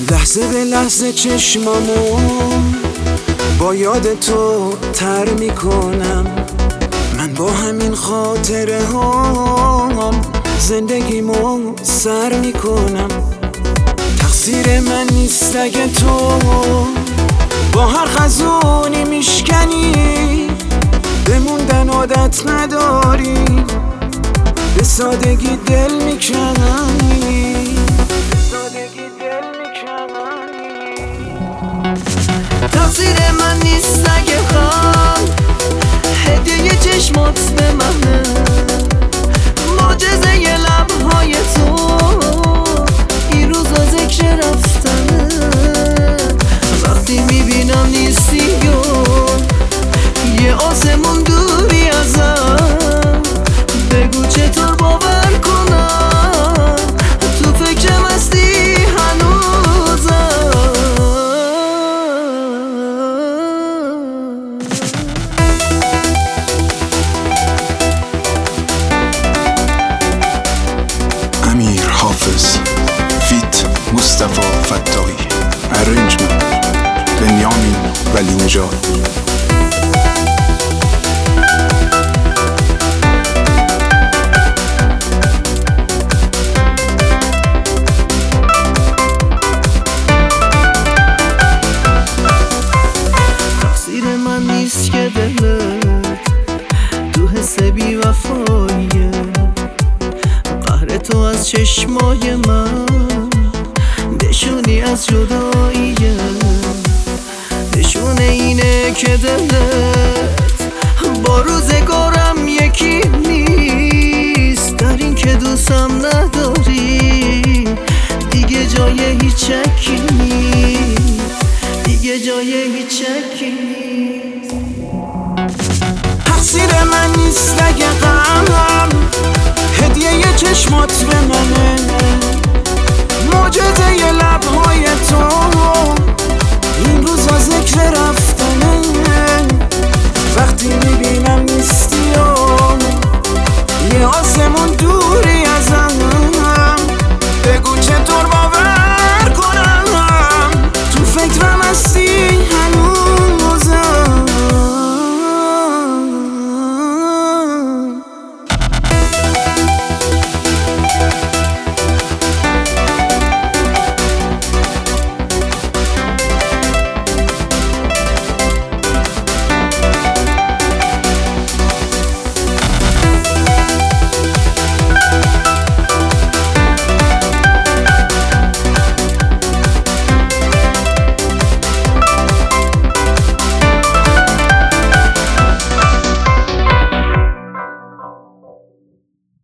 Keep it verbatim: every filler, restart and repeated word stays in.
لحظه به لحظه چشمامو با یاد تو تر میکنم. من با همین خاطره هام زندگیمو سر میکنم. تقصیر من نیست اگه تو با هر خزونی میشکنی، بموندن عادت نداری، به سادگی دل میکنی. تقصیر من نیست اگه خواهی هدیه چشمات به منه، معجزه ی لبهای تو این روزا ذکر رفتنه. وقتی میبینم نیستی و یه آسمون دوری ازم، بگو چطور باور کنم تو فکرم هستی هنوزم. امیر حافظ فیت مصطفی فتاحی، ارنجمنت بنیامین ولی نژاد. تقصیر من نیست که دلت تو حس بی وفاییه، قهر تو از چشمای من نشونی از جداییه. نشونه اینه که دلت با روزگارم یکی نیست، در این که دوستم نداری